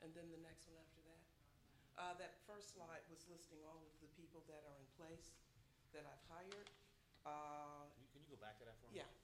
And then the next one after that. That first slide was listing all of the people that are in place that I've hired. Can you go back to that for me? Yeah,